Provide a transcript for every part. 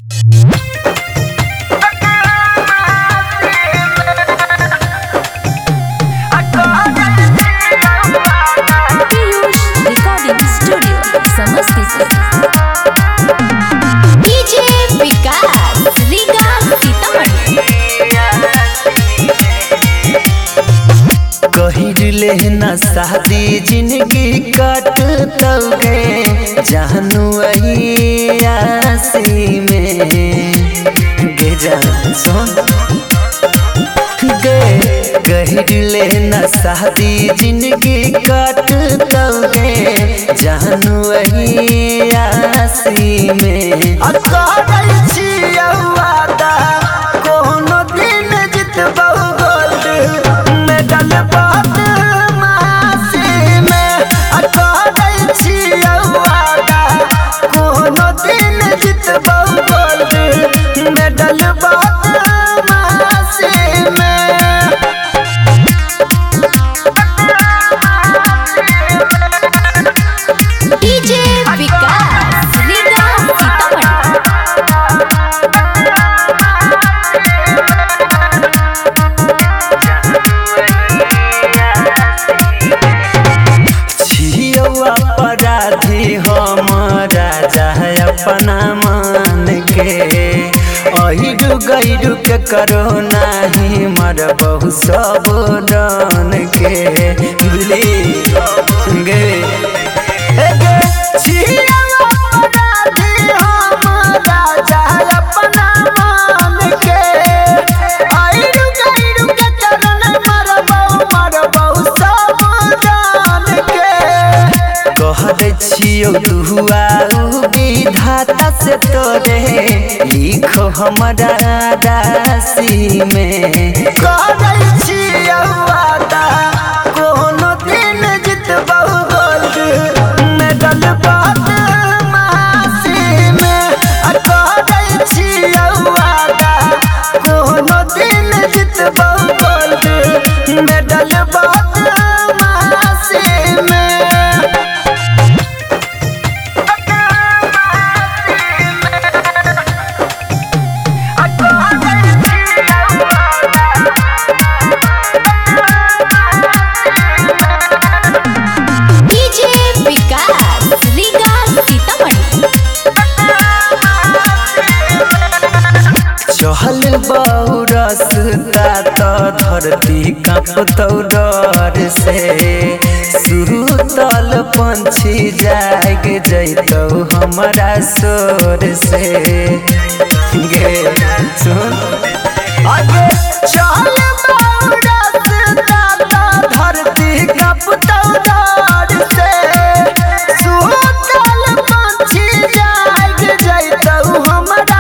Recording studio Samastipur. DJ Vikas Riga Sitamarhi. कहिरले न शादी जिंदगी कटतौगे जानू आसी में गे जान सुन गे कहिरले न शादी जिंदगी कटतौगे जानू आसी में कोनो दिन जितबौ गोल्ड मेडल बात मासी में कोनो दिन जितबौ गोल्ड मेडल बात मासी में। डीजे विकास रीगा सीतामढ़ी। अपराधी हमारा चाहे अपना मान के अहिरु गैरु के करो नहीं मर बहु सब रन के बुझली गे छियो दुआ विधाता से तोरे लिखो हमारा राशि में छियो वादा कोनो दिन जितबौ गोल्ड मेडल बात मासी में छियो वादा कोनो दिन जितबौ गोल्ड मेडल बात मासी में। चहल बौरसता तो धरती कांपतौ डर से सुतल पंछी जाग जैतौ हमारा शोर से गे सुन आगे चहल बौरसता तो धरती कांपतौ डर से सुतल पंछी जाग जैतौ हमारा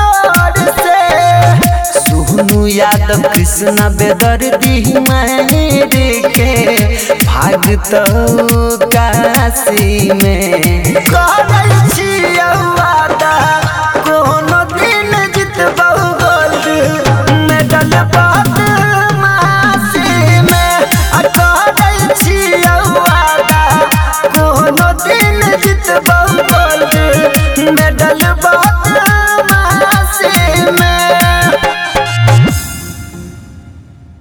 यादव कृष्ण बेदर्दी मार के भागतौ काशी में कोनो दिन जितबौ गोल्ड मेडल।